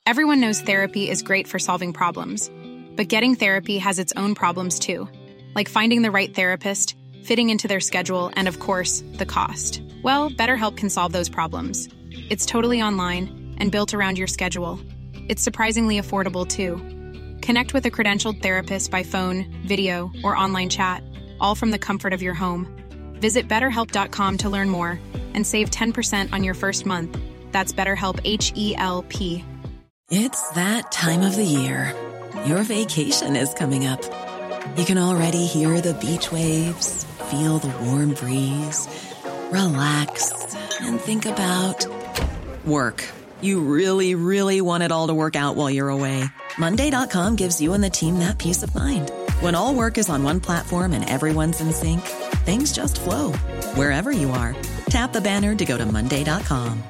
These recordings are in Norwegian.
Everyone knows therapy is great for solving problems, but getting therapy has its own problems too, like finding the right therapist, fitting into their schedule, and of course, the cost. Well, BetterHelp can solve those problems. It's totally online and built around your schedule. It's surprisingly affordable too. Connect with a credentialed therapist by phone, video, or online chat, all from the comfort of your home. Visit BetterHelp.com to learn more and save 10% on your first month. That's BetterHelp, H-E-L-P. It's that time of the year. Your vacation is coming up. You can already hear the beach waves, feel the warm breeze, relax, and think about work. You really, really want it all to work out while you're away. Monday.com gives you and the team that peace of mind. When all work is on one platform and everyone's in sync, things just flow. Wherever you are, tap the banner to go to Monday.com.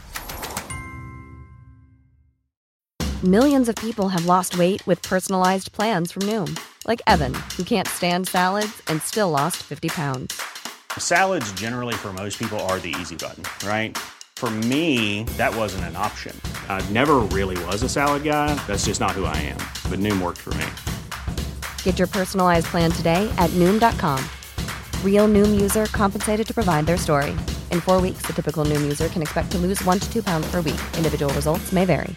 Millions of people have lost weight with personalized plans from Noom. Like Evan, who can't stand salads and still lost 50 pounds. Salads generally for most people are the easy button, right? For me, that wasn't an option. I never really was a salad guy. That's just not who I am. But Noom worked for me. Get your personalized plan today at Noom.com. Real Noom user compensated to provide their story. In 4 weeks, the typical Noom user can expect to lose 1 to 2 pounds per week. Individual results may vary.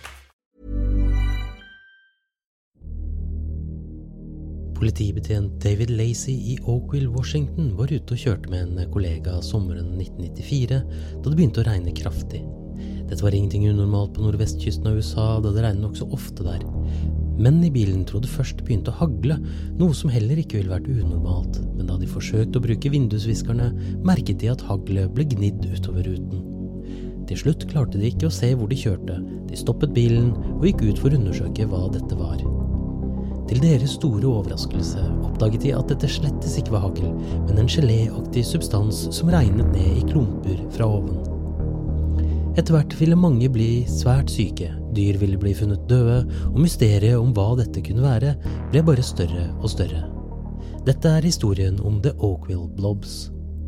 Politibetjent David Lacey i Oakville, Washington var ute og kjørte med en kollega sommeren 1994 da det begynte å regne kraftig. Dette var ingenting unormalt på nordvestkysten av USA da det regnet nok så ofte der. Men i bilen trodde først det begynte å hagle, noe som heller ikke ville vært unormalt. Men da de forsøkte å bruke vindusviskerne, merket de at haglet ble gnidd utover ruten. Til slutt klarte de ikke å se hvor de kjørte. De stoppet bilen og gikk ut for å undersøke hva dette var. Til deres store overraskelse oppdaget de at dette slettes ikke var hagl, men en geléaktig substans som regnet ned i klumper fra oven. Etter hvert ville mange bli svært syke, dyr ville bli funnet døde, og mysteriet om hva dette kunne være ble bare større og større. Dette er historien om The Oakville Blobs.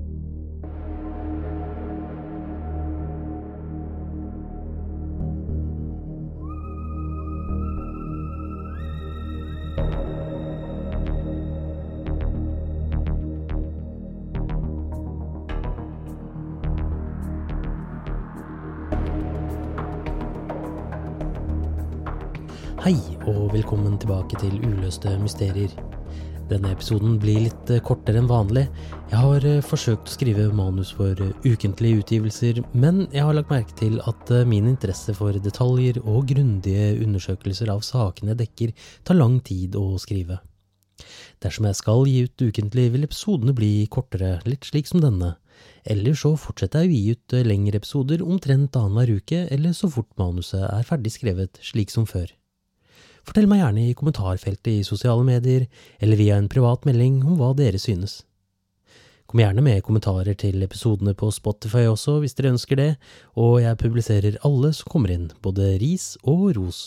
Hei, og velkommen tilbake til Uløste mysterier. Denne episoden blir litt kortere enn vanlig. Jeg har forsøkt å skrive manus for ukentlige utgivelser, men jeg har lagt merke til at min interesse for detaljer og grundige undersøkelser av sakene dekker tar lang tid å skrive. Dersom jeg skal gi ut ukentlig, vil episodene bli kortere, litt slik som denne. Eller så fortsetter jeg å gi ut lengre episoder omtrent annenhver uke, eller så fort manuset er ferdig skrevet, slik som før. Fortell meg gjerne i kommentarfeltet i sosiale medier, eller via en privat melding om hva dere synes. Kom gjerne med kommentarer til episodene på Spotify også, hvis dere ønsker det, og jeg publiserer alle som kommer inn, både ris og ros.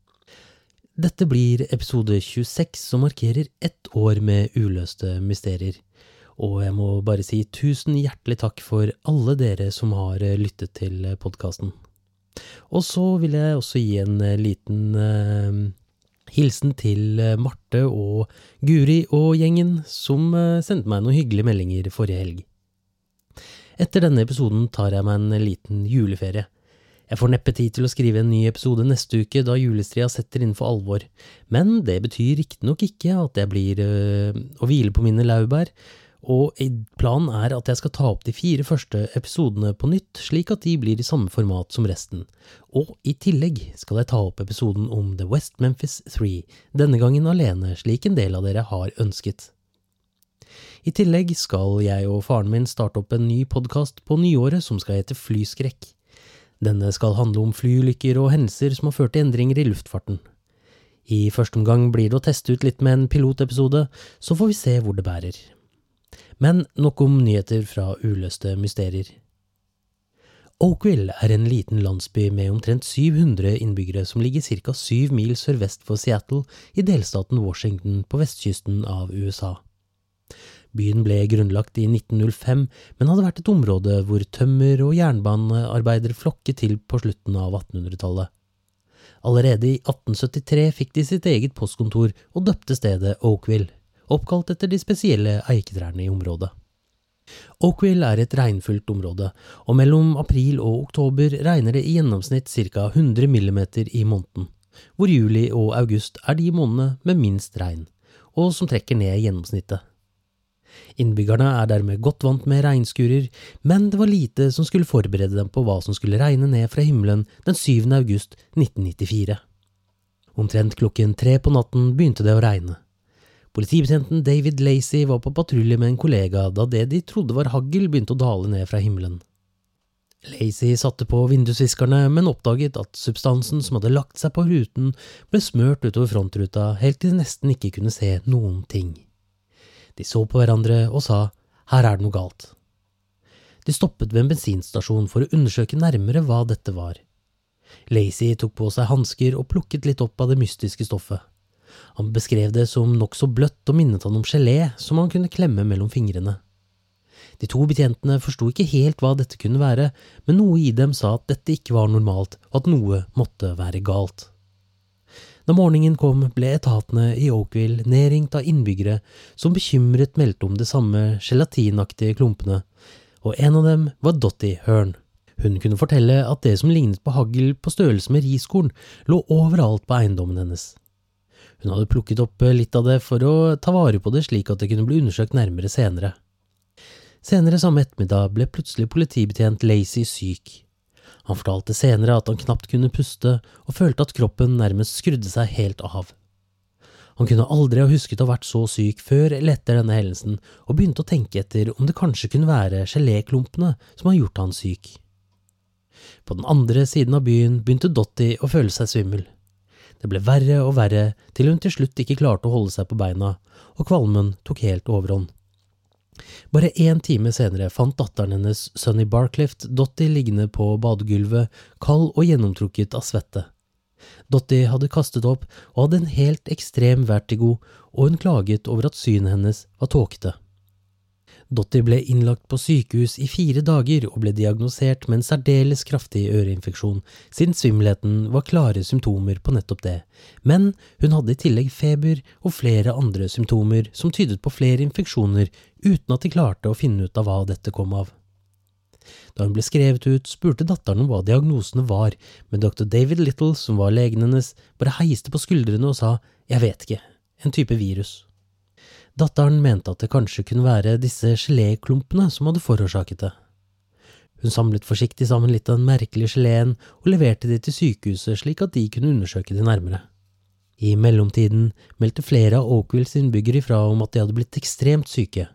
Dette blir episode 26, som markerer 1 år med uløste mysterier. Og jeg må bare si 1000 hjertelig takk for alle dere som har lyttet til podcasten. Og så vil jeg også gi en liten hilsen til Marte og Guri og gjengen som sendte meg noen hyggelige meldinger forrige helg. Etter denne episoden tar jeg meg en liten juleferie. Jeg får neppe tid til å skrive en ny episode neste uke da julestria setter inn for alvor, men det betyr riktignok ikke at jeg blir å hvile på mine laurbær, og planen er at jeg skal ta opp de 4 første episodene på nytt, slik at de blir i samme format som resten. Og i tillegg skal jeg ta opp episoden om The West Memphis 3, denne gangen alene, slik en del av dere har ønsket. I tillegg skal jeg og faren min starte opp en ny podcast på nyåret som skal hete Flyskrekk. Denne skal handle om flyulykker og hendelser som har ført til endringer i luftfarten. I første omgang blir det å teste ut litt med en pilotepisode, så får vi se hvor det bærer. Men nok om nyheter fra uløste mysterier. Oakville er en liten landsby med omtrent 700 innbyggere som ligger cirka 7 mil sørvest for Seattle i delstaten Washington på vestkysten av USA. Byen ble grunnlagt i 1905, men hadde vært et område hvor tømmer- og jernbanearbeidere flokket til på slutten av 1800-tallet. Allerede i 1873 fikk de sitt eget postkontor og døpte stedet Oakville, oppkalt etter de spesielle eiketrærne i området. Oakville er et regnfullt område, og mellom april og oktober regner det i gjennomsnitt ca. 100 millimeter i måneden, hvor juli og august er de månedene med minst regn, og som trekker ned gjennomsnittet. Innbyggerne er dermed godt vant med regnskurer, men det var lite som skulle forberede dem på hva som skulle regne ned fra himmelen den 7. august 1994. Omtrent klokken 3 på natten begynte det å regne. Politibetjenten David Lacey var på patrulje med en kollega da det de trodde var hagl begynte å dale ned fra himmelen. Lacey satte på vindusviskerne, men oppdaget at substansen som hadde lagt seg på ruten ble smørt utover frontruta helt til de nesten ikke kunne se noen ting. De så på hverandre og sa, her er det noe galt. De stoppet ved en bensinstasjon for å undersøke nærmere hva dette var. Lacey tok på seg handsker og plukket litt opp av det mystiske stoffet. Han beskrev det som nok så bløtt og minnet han om gelé som han kunne klemme mellom fingrene. De to betjentene forsto ikke helt hva dette kunne være, men noe i dem sa at dette ikke var normalt og at noe måtte være galt. Da morgenen kom, ble etatene i Oakville nedringt av innbyggere som bekymret meldte om det samme gelatinaktige klumpene, og en av dem var Dottie Hearn. Hun kunne fortelle at det som lignet på hagl på størrelse med riskorn lå overalt på eiendommen hennes. Hun hadde plukket opp litt av det for å ta vare på det slik at det kunne bli undersøkt nærmere senere. Senere samme ettermiddag ble plutselig politibetjent Lacey syk. Han fortalte senere at han knapt kunne puste og følte at kroppen nærmest skrudde seg helt av. Han kunne aldri ha husket å ha vært så syk før eller etter denne hendelsen og begynte å tenke etter om det kanskje kunne være geléklumpene som hadde gjort han syk. På den andre siden av byen begynte Dottie å føle seg svimmel. Det ble verre og verre til hun til slutt ikke klarte å holde seg på beina, og kvalmen tok helt overhånd. Bare 1 time senere fant datteren hennes, Sunny Barclift, Dottie liggende på badegulvet, kald og gjennomtrukket av svette. Dottie hadde kastet opp og hadde en helt ekstrem vertigo, og hun klaget over at synet hennes var tåkete. Dottie ble innlagt på sykehus i 4 dager og ble diagnosert med en særdeles kraftig øreinfeksjon, siden svimmelheten var klare symptomer på nettopp det. Men hun hadde i tillegg feber og flere andre symptomer som tydet på flere infeksjoner, uten at de klarte å finne ut av hva dette kom av. Da hun ble skrevet ut, spurte datteren om hva diagnosene var, men Dr. David Little, som var legen hennes, bare heiste på skuldrene og sa, «Jeg vet ikke, en type virus». Datteren mente at det kanskje kunne være disse geléklumpene som hadde forårsaket det. Hun samlet forsiktig sammen litt av den merkelige geleen og leverte det til sykehuset slik at de kunne undersøke det nærmere. I mellomtiden meldte flere av Oakvilles innbyggere ifra om at de hadde blitt ekstremt syke.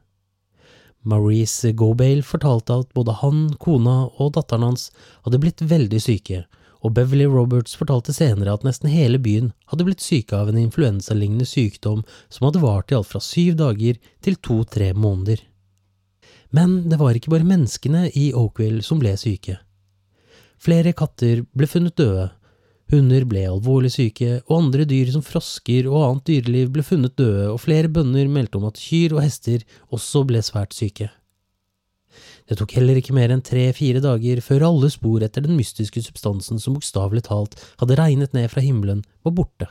Maurice Gobale fortalte at både han, kona og datteren hans hadde blitt veldig syke, og Beverly Roberts fortalte senere at nesten hele byen hadde blitt syke av en influensalignende sykdom som hadde vart i alt fra 7 dager til 2-3 måneder. Men det var ikke bare menneskene i Oakville som ble syke. Flere katter ble funnet døde, hunder ble alvorlig syke, og andre dyr som frosker og annet dyreliv ble funnet døde, og flere bønder meldte om at kyr og hester også ble svært syke. Det tok heller ikke mer enn 3-4 dager før alle spor etter den mystiske substansen som bokstavelig talt hadde regnet ned fra himmelen var borte.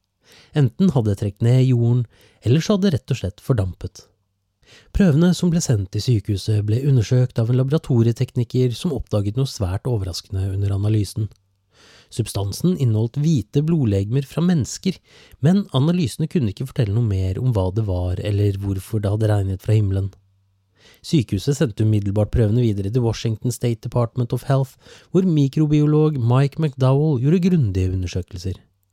Enten hadde det trekt ned i jorden, eller så hadde det rett og slett fordampet. Prøvene som ble sendt til sykehuset ble undersøkt av en laboratorietekniker som oppdaget noe svært overraskende under analysen. Substansen inneholdt hvite blodlegemer fra mennesker, men analysene kunne ikke fortelle noe mer om hva det var eller hvorfor det hadde regnet fra himmelen. Sykehuset sendte umiddelbart prøvene videre til Washington State Department of Health, hvor mikrobiolog Mike McDowell gjorde grundige undersøkelser.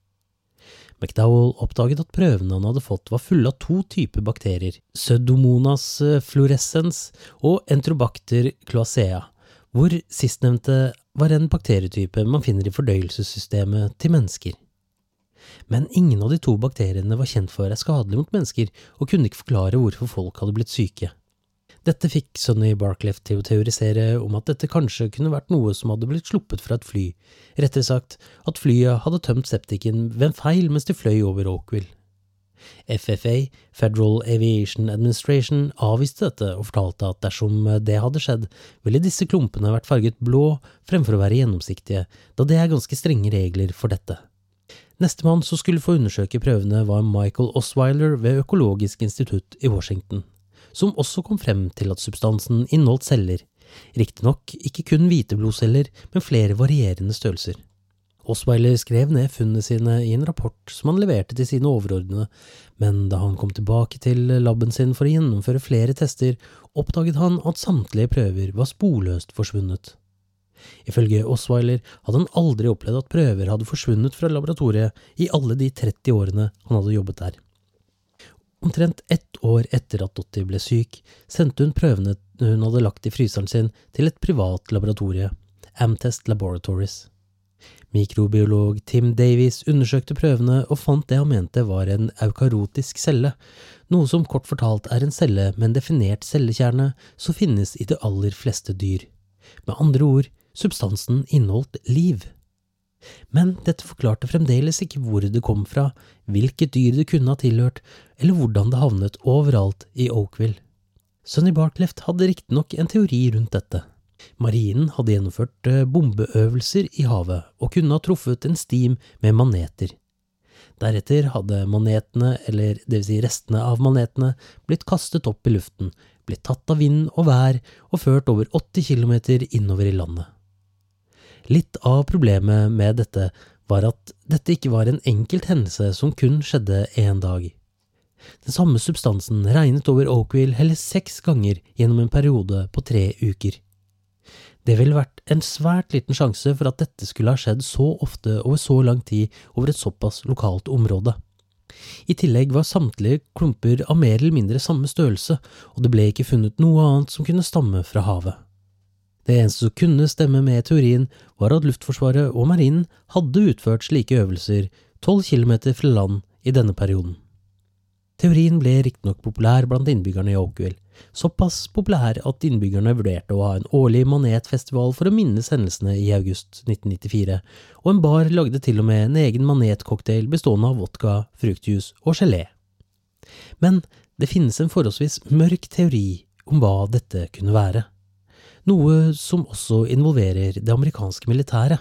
McDowell oppdaget at prøvene han hadde fått var fulle av 2 typer bakterier, Pseudomonas fluorescens og Enterobacter cloacea, hvor sistnevnte var en bakterietype man finner i fordøyelsessystemet til mennesker. Men ingen av de 2 bakteriene var kjent for å være skadelige mot mennesker og kunne ikke forklare hvorfor folk hadde blitt syke. Dette fikk Sunny Barclift til å teorisere om at dette kanskje kunne vært noe som hadde blitt sluppet fra et fly, rettere sagt at flyet hadde tømt septiken ved en feil mens de fløy over Oakville. FFA, Federal Aviation Administration, avviste dette og fortalte at dersom det hadde skjedd, ville disse klumpene vært farget blå fremfor å være gjennomsiktige, da det er ganske strenge regler for dette. Nestemann som skulle få undersøke prøvene var Michael Osweiler ved Økologisk institutt i Washington, som også kom frem til at substansen inneholdt celler, riktignok ikke kun hvite blodceller, men flere varierende størrelser. Osweiler skrev ned funnene sine i en rapport som han leverte til sine overordnede, men da han kom tilbake til labben sin for å gjennomføre flere tester, oppdaget han at samtlige prøver var sporløst forsvunnet. Ifølge Osweiler hadde han aldri opplevd at prøver hadde forsvunnet fra laboratoriet i alle de 30 årene han hadde jobbet der. Omtrent 1 år etter at Dottie ble syk, sendte hun prøvene hun hadde lagt i fryseren sin til et privat laboratorie, Amtest Laboratories. Mikrobiolog Tim Davies undersøkte prøvene og fant det han mente var en eukarotisk celle, noe som kort fortalt er en celle med en definert cellekjerne som finnes i de aller fleste dyr. Med andre ord, substansen inneholdt liv. Men dette forklarte fremdeles ikke hvor det kom fra, hvilket dyr det kunne ha tilhørt, eller hvordan det havnet overalt i Oakville. Sonny Bartlett hadde riktignok en teori rundt dette. Marinen hadde gjennomført bombeøvelser i havet og kunne ha truffet en stim med maneter. Deretter hadde manetene, eller det vil si restene av manetene, blitt kastet opp i luften, blitt tatt av vind og vær og ført over 80 kilometer innover i landet. Litt av problemet med dette var at dette ikke var en enkelt hendelse som kun skjedde en dag. Den samme substansen regnet over Oakville hele 6 ganger gjennom en periode på 3 uker. Det ville vært en svært liten sjanse for at dette skulle ha skjedd så ofte over så lang tid over et såpass lokalt område. I tillegg var samtlige klumper av mer eller mindre samme størrelse, og det ble ikke funnet noe annet som kunne stamme fra havet. Det eneste som kunne stemme med teorien var at Luftforsvaret og Marinen hadde utført slike øvelser 12 kilometer fra land i denne perioden. Teorien ble riktignok populær blant innbyggerne i Oakville, såpass populær at innbyggerne vurderte å ha en årlig manetfestival for å minnes hendelsene i august 1994, og en bar lagde til og med en egen manetcocktail bestående av vodka, fruktjuice og gelé. Men det finnes en forholdsvis mørk teori om hva dette kunne være. Noe som også involverer det amerikanske militæret.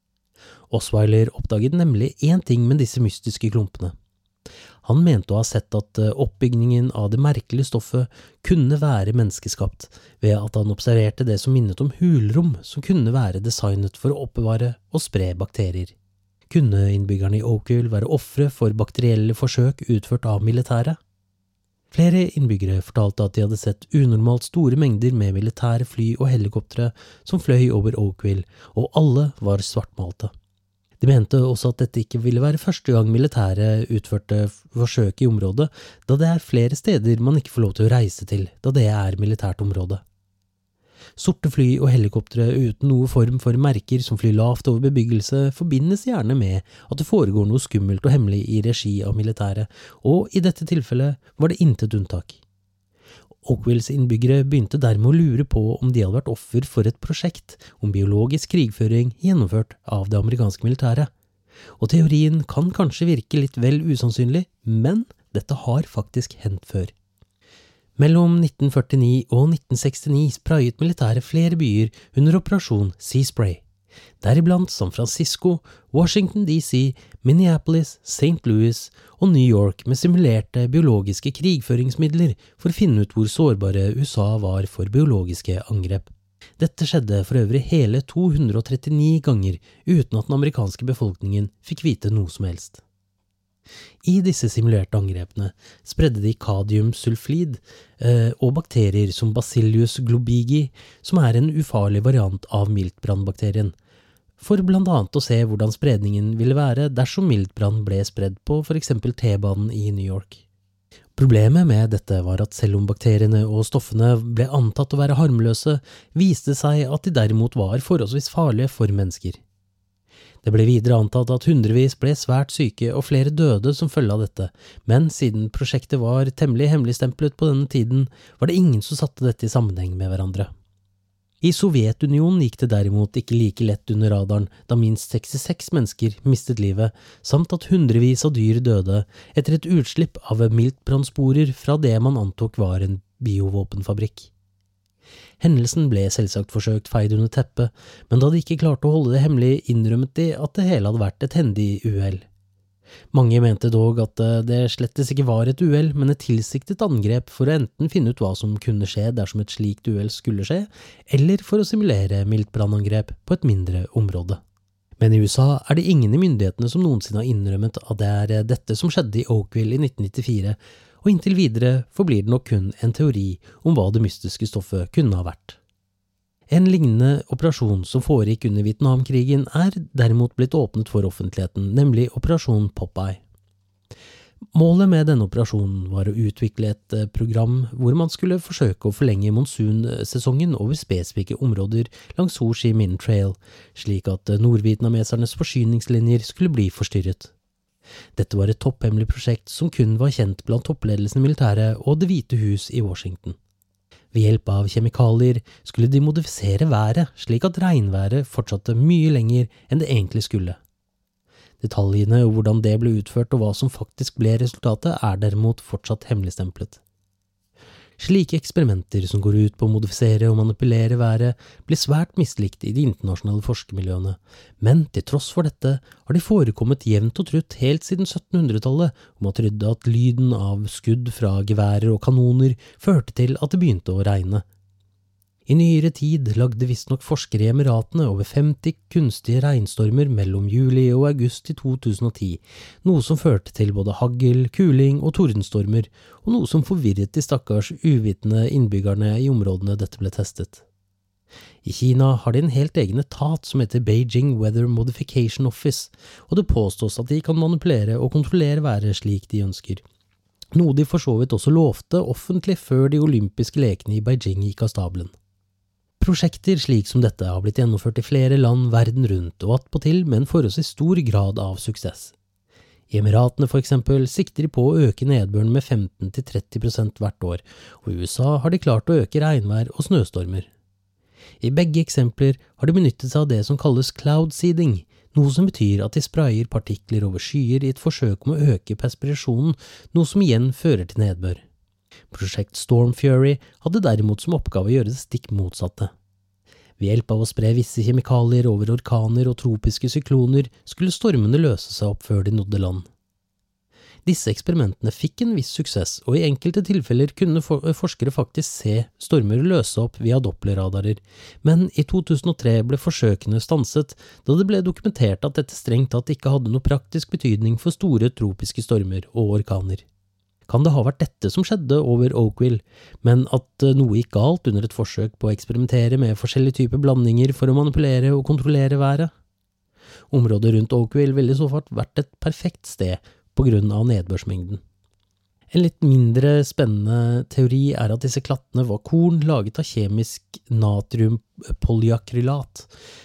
Osweiler oppdaget nemlig en ting med disse mystiske klumpene. Han mente å ha sett at oppbygningen av det merkelige stoffet kunne være menneskeskapt, ved at han observerte det som minnet om hulrom som kunne være designet for å oppbevare og spre bakterier. Kunne innbyggerne i Oakville være ofre for bakterielle forsøk utført av militæret? Flere innbyggere fortalte at de hadde sett unormalt store mengder med militære fly og helikoptre som fløy over Oakville, og alle var svartmalte. De mente også at dette ikke ville være første gang militæret utførte forsøk i området, da det er flere steder man ikke får lov til å reise til, da det er militært område. Sorte fly og helikoptre uten noe form for merker som flyr lavt over bebyggelse forbindes gjerne med at det foregår noe skummelt og hemmelig i regi av militæret, og i dette tilfellet var det intet unntak. Oakvilles innbyggere begynte dermed å lure på om de hadde vært offer for et prosjekt om biologisk krigføring gjennomført av det amerikanske militæret. Og teorien kan kanskje virke litt vel usannsynlig, men dette har faktisk hendt før. Mellom 1949 og 1969 sprayet militæret flere byer under operasjon Sea Spray, deriblant San Francisco, Washington DC, Minneapolis, St. Louis og New York med simulerte biologiske krigføringsmidler for å finne ut hvor sårbare USA var for biologiske angrep. Dette skjedde for øvrig hele 239 ganger uten at den amerikanske befolkningen fikk vite noe som helst. I disse simulerte angrepene spredde de kadiumsulfid og bakterier som Bacillus globigi, som er en ufarlig variant av miltbrannbakterien, for blant annet å se hvordan spredningen ville være dersom miltbrann ble spredd på for eksempel T-banen i New York. Problemet med dette var at selv om bakteriene og stoffene ble antatt å være harmløse, viste det seg at de derimot var forholdsvis farlige for mennesker. Det ble videre antatt at hundrevis ble svært syke og flere døde som følge av dette, men siden prosjektet var temmelig hemmeligstemplet på denne tiden, var det ingen som satte dette i sammenheng med hverandre. I Sovjetunionen gikk det derimot ikke like lett under radaren, da minst 66 mennesker mistet livet, samt at hundrevis av dyr døde etter et utslipp av miltbrannsporer fra det man antok var en biovåpenfabrikk. Hendelsen ble selvsagt forsøkt feid under teppet, men da de ikke klarte å holde det hemmelig, innrømmet de at det hele hadde vært et hendig uhell. Mange mente dog at det slettes ikke var et uhell, men et tilsiktet angrep for å enten finne ut hva som kunne skje dersom et slikt uhell skulle skje, eller for å simulere mildt brannangrep på et mindre område. Men i USA det ingen i myndighetene som noensinne har innrømmet at det dette som skjedde i Oakville i 1994, og inntil videre forblir det nok kun en teori om hva det mystiske stoffet kunne ha vært. En lignende operasjon som foregikk under Vietnamkrigen derimot blitt åpnet for offentligheten, nemlig Operasjon Popeye. Målet med denne operasjonen var å utvikle et program hvor man skulle forsøke å forlenge monsunsesongen over spesifikke områder langs Ho Chi Minh Trail, slik at nordvietnamesernes forsyningslinjer skulle bli forstyrret. Dette var et topphemmelig prosjekt som kun var kjent blant toppledelsen i militæret og Det hvite hus i Washington. Ved hjelp av kjemikalier skulle de modifisere været slik at regnværet fortsatte mye lenger enn det egentlig skulle. Detaljene og hvordan det ble utført og hva som faktisk ble resultatet derimot fortsatt hemmeligstemplet. Slike eksperimenter som går ut på å modifisere og manipulere været blir svært mislikt i de internasjonale forskermiljøene, men til tross for dette har de forekommet jevnt og trutt helt siden 1700-tallet, og man trodde at lyden av skudd fra geværer og kanoner førte til at det begynte å regne. I nyere tid lagde visstnok forskere i Emiratene over 50 kunstige regnstormer mellom juli og august i 2010, noe som førte til både hagl, kuling og tordenstormer, og noe som forvirret de stakkars uvitende innbyggerne i områdene dette ble testet. I Kina har de en helt egen etat som heter Beijing Weather Modification Office, og det påstås at de kan manipulere og kontrollere været slik de ønsker. Noe de for så vidt også lovte offentlig før de olympiske lekene i Beijing gikk av stabelen. Prosjekter slik som dette har blitt gjennomført i flere land verden rundt, og attpåtil med en forholdsvis stor grad av suksess. I Emiratene for eksempel sikter de på å øke nedbøren med 15–30% hvert år, og i USA har de klart å øke regnvær og snøstormer. I begge eksempler har de benyttet seg av det som kalles cloud seeding, noe som betyr at de sprayer partikler over skyer i et forsøk om å øke perspirasjonen, noe som igjen fører til nedbør. Prosjekt Storm Fury hadde derimot som oppgave å gjøre det stikk motsatte. Ved hjelp av å spre visse kjemikalier over orkaner og tropiske sykloner skulle stormene løse seg opp før de nådde land. Disse eksperimentene fikk en viss suksess, og i enkelte tilfeller kunne forskere faktisk se stormer løse opp via dopplerradarer, men i 2003 ble forsøkene stanset da det ble dokumentert at dette strengt tatt ikke hadde noe praktisk betydning for store tropiske stormer og orkaner. Kan det ha vært dette som skjedde over Oakville, men at noe gikk galt under et forsøk på å eksperimentere med forskjellige typer blandinger for å manipulere og kontrollere været? Området rundt Oakville ville i så fall vært et perfekt sted på grunn av nedbørsmengden. En litt mindre spennende teori at disse klattene var korn laget av kjemisk natriumpolyaakrylat.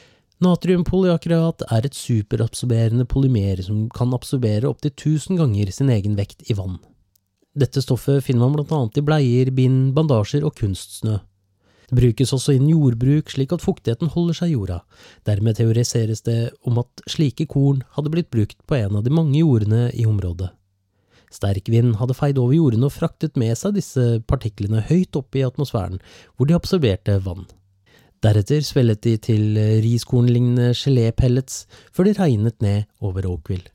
Natriumpolyaakrylat et superabsorberende polymer som kan absorbere opp til 1000 ganger sin egen vekt i vann. Dette stoffet finner man blant annet i bleier, bind, bandasjer og kunstsnø. Det brukes også innen jordbruk slik at fuktigheten holder seg i jorda. Dermed teoriseres det om at slike korn hadde blitt brukt på en av de mange jordene i området. Sterk vind hadde feid over jordene og fraktet med seg disse partiklene høyt opp i atmosfæren, hvor de absorberte vann. Deretter svellet de til riskornlignende gelépellets før de regnet ned over Oakville.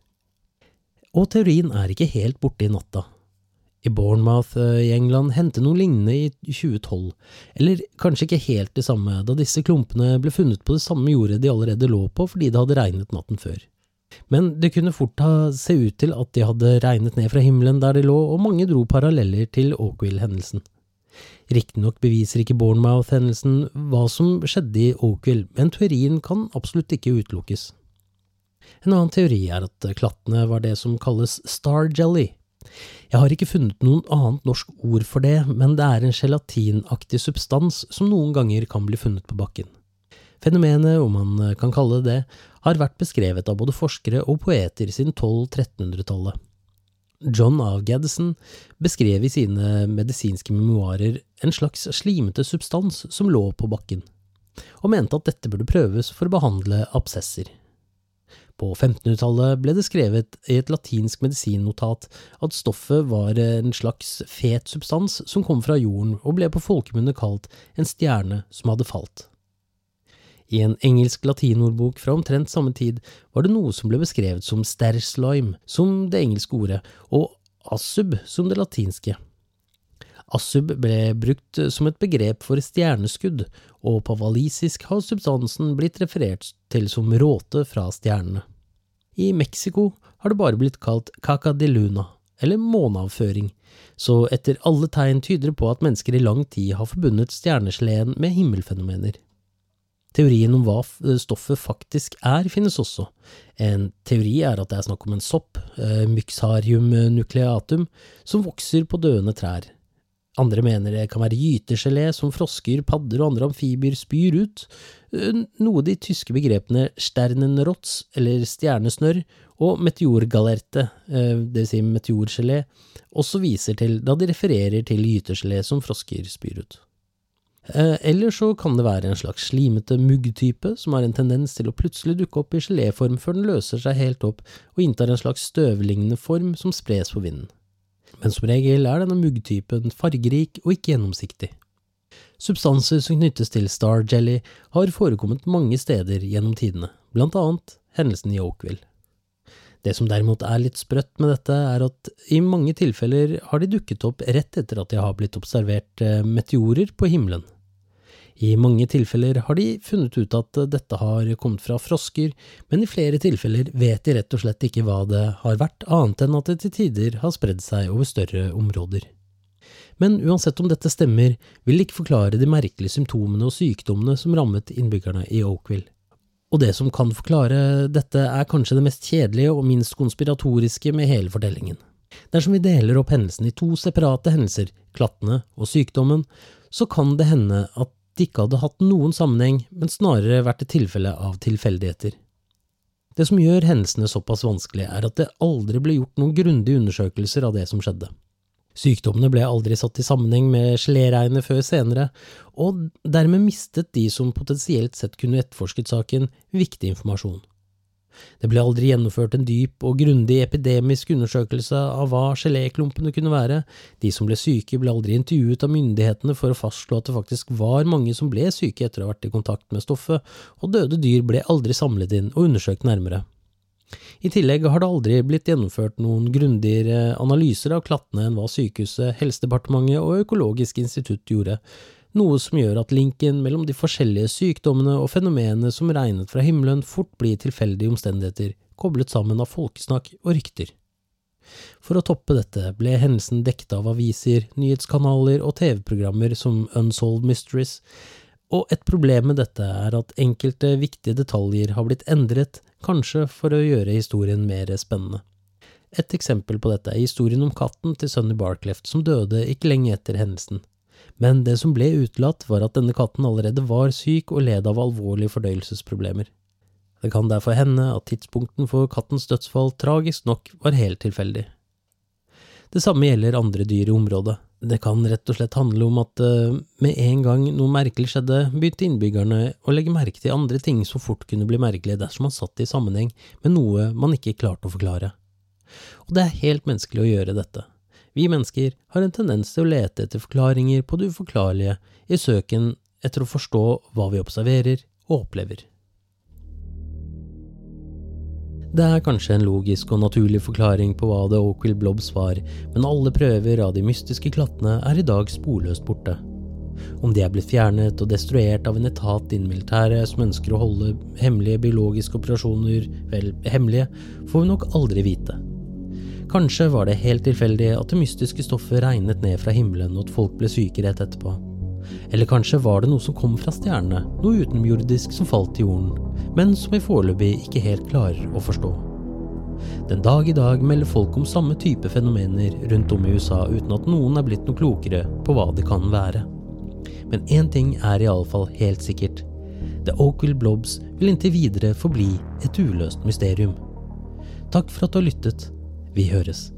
Og teorien ikke helt borte i natta. I Bournemouth i England hendte noe lignende i 2012, eller kanskje ikke helt det samme, da disse klumpene ble funnet på det samme jordet de allerede lå på fordi det hadde regnet natten før. Men det kunne fort se ut til at de hadde regnet ned fra himmelen der de lå, og mange dro paralleller til Oakville-hendelsen. Riktignok beviser ikke Bournemouth-hendelsen hva som skjedde i Oakville, men teorien kan absolutt ikke utelukkes. En annen teori at klattene var det som kalles star jelly. Jeg har ikke funnet noen annet norsk ord for det, men det en gelatinaktig substans som noen ganger kan bli funnet på bakken. Fenomenet, om man kan kalle det, har vært beskrevet av både forskere og poeter siden 1200–1300-tallet. John A. Gaddison beskrev i sine medisinske memoarer en slags slimete substans som lå på bakken, og mente at dette burde prøves for å behandle absesser. På 1500-tallet ble det skrevet i et latinsk medisinnotat at stoffet var en slags fet substans som kom fra jorden og ble på folkemunne kalt en stjerne som hadde falt. I en engelsk latinordbok fra omtrent samme tid var det noe som ble beskrevet som sterslime, som det engelske ordet, og assub som det latinske. Assub ble brukt som et begrep for stjerneskudd, og på walisisk har substansen blitt referert til som råte fra stjernene. I Mexico har det bare blitt kalt caca de luna, eller måneavføring, så etter alle tegn tyder det på at mennesker I lang tid har forbundet stjernesleen med himmelfenomener. Teorien om hva stoffet faktisk finnes også. En teori at det snakk om en sopp, Myxarium nucleatum, som vokser på døende trær. Andre mener det kan være gytegelé som frosker, padder og andre amfibier spyr ut, noe de tyske begrepene Sternenrotz, eller stjernesnørr, og meteorgalerte, det vil si meteorgelé, også viser til da de refererer til gytegelé som frosker spyr ut. Eller så kan det være en slags slimete muggtype som har en tendens til å plutselig dukke opp I geléform før den løser seg helt opp og inntar en slags støvlignende form som spres på vinden. Men som regel denne muggtypen fargerik og ikke gjennomsiktig. Substanser som knyttes til Star Jelly har forekommet mange steder gjennom tidene, blant annet hendelsen I Oakville. Det som derimot litt sprøtt med dette at I mange tilfeller har de dukket opp rett etter at de har blitt observert meteorer på himmelen. I mange tilfeller har de funnet ut at dette har kommet fra frosker, men I flere tilfeller vet de rett og slett ikke hva det har vært, annet enn at det til tider har spredd seg over større områder. Men uansett om dette stemmer, vil det ikke forklare de merkelige symptomene og sykdommene som rammet innbyggerne I Oakville. Og det som kan forklare dette kanskje det mest kjedelige og minst konspiratoriske med hele fortellingen. Dersom vi deler opp hendelsen I 2 separate hendelser, klattene og sykdommen, så kan det hende at de ikke hadde hatt noen sammenheng, men snarere vært et tilfelle av tilfeldigheter. Det som gjør hendelsene såpass vanskelig at det aldri ble gjort noen grundige undersøkelser av det som skjedde. Sykdommene ble aldri satt I sammenheng med geléregnet før senere, og dermed mistet de som potensielt sett kunne etterforsket saken viktig informasjon. Det ble aldri gjennomført en dyp og grundig epidemisk undersøkelse av hva geléklumpene kunne være. De som ble syke ble aldri intervjuet av myndighetene for å fastslå at det faktisk var mange som ble syke etter å ha vært I kontakt med stoffet, og døde dyr ble aldri samlet inn og undersøkt nærmere. I tillegg har det aldri blitt gjennomført noen grundigere analyser av klattene enn hva sykehuset, Helsedepartementet og Økologisk institutt gjorde, noe som gjør at linken mellom de forskjellige sykdommene og fenomenene som regnet fra himmelen fort blir tilfeldige omstendigheter, koblet sammen av folkesnakk og rykter. For å toppe dette ble hendelsen dekket av aviser, nyhetskanaler og TV-programmer som Unsolved Mysteries, og et problem med dette at enkelte viktige detaljer har blitt endret, kanskje for å gjøre historien mer spennende. Et eksempel på dette historien om katten til Sonny Barcleft som døde ikke lenge etter hendelsen. Men det som ble utelatt var at denne katten allerede var syk og led av alvorlige fordøyelsesproblemer. Det kan derfor hende at tidspunkten for kattens dødsfall tragisk nok var helt tilfeldig. Det samme gjelder andre dyr I området. Det kan rett og slett handle om at med en gang noe merkelig skjedde, begynte innbyggerne å legge merke til andre ting som fort kunne bli merkelige dersom man satt I sammenheng med noe man ikke klarte å forklare. Og det helt menneskelig å gjøre dette. Vi mennesker har en tendens til å lete etter forklaringer på det uforklarlige I søken etter å forstå hva vi observerer og opplever. Det kanskje en logisk og naturlig forklaring på hva The Oakville Blobs var, men alle prøver av de mystiske klattene I dag sporløst borte. Om de blitt fjernet og destruert av en etat innen militæret som ønsker å holde hemmelige biologiske operasjoner hemmelige, får vi nok aldri vite. Kanskje var det helt tilfeldig at det mystiske stoffet regnet ned fra himmelen og at folk ble syke rett etterpå. Eller kanskje var det noe som kom fra stjernene, noe utenomjordisk som falt til jorden, men som vi foreløpig ikke helt klarer å forstå. Den dag I dag melder folk om samme type fenomener rundt om I USA uten at noen blitt noe klokere på hva det kan være. Men en ting I alle fall helt sikkert. The Oakville Blobs vil inntil videre forbli et uløst mysterium. Takk for at du har lyttet. Vi høres.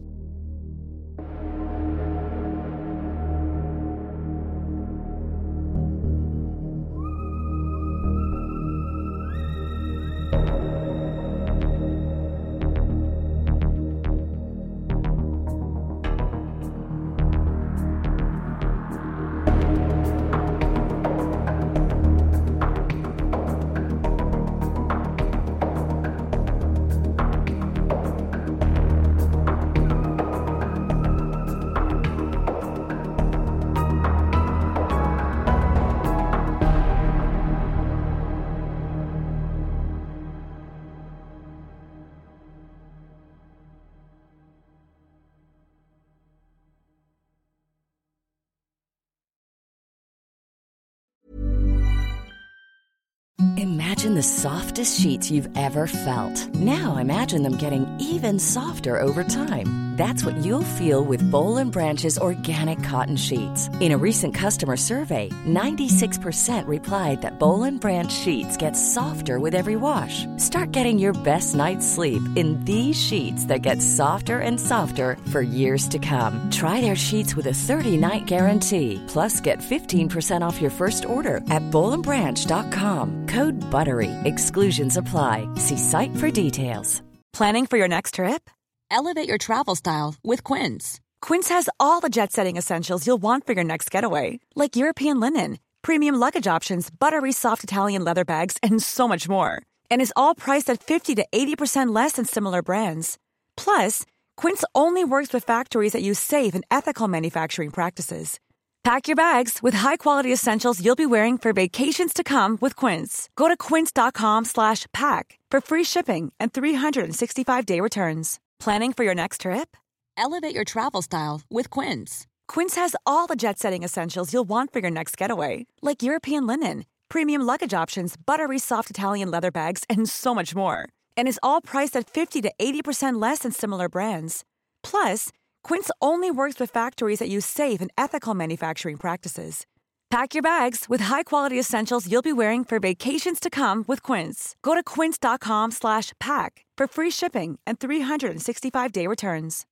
Imagine the softest sheets you've ever felt. Now imagine them getting even softer over time. That's what you'll feel with Boll & Branch's organic cotton sheets. In a recent customer survey, 96% replied that Boll & Branch sheets get softer with every wash. Start getting your best night's sleep in these sheets that get softer and softer for years to come. Try their sheets with a 30-night guarantee. Plus, get 15% off your first order at bollandbranch.com. Code BUTTERY. Exclusions apply. See site for details. Planning for your next trip? Elevate your travel style with Quince. Quince has all the jet-setting essentials you'll want for your next getaway, like European linen, premium luggage options, buttery soft Italian leather bags, and so much more. And is all priced at 50 to 80% less than similar brands. Plus, Quince only works with factories that use safe and ethical manufacturing practices. Pack your bags with high-quality essentials you'll be wearing for vacations to come with Quince. Go to quince.com/pack for free shipping and 365-day returns. Planning for your next trip? Elevate your travel style with Quince. Quince has all the jet-setting essentials you'll want for your next getaway, like European linen, premium luggage options, buttery soft Italian leather bags, and so much more. And is all priced at 50 to 80% less than similar brands. Plus, Quince only works with factories that use safe and ethical manufacturing practices. Pack your bags with high-quality essentials you'll be wearing for vacations to come with Quince. Go to quince.com/pack for free shipping and 365-day returns.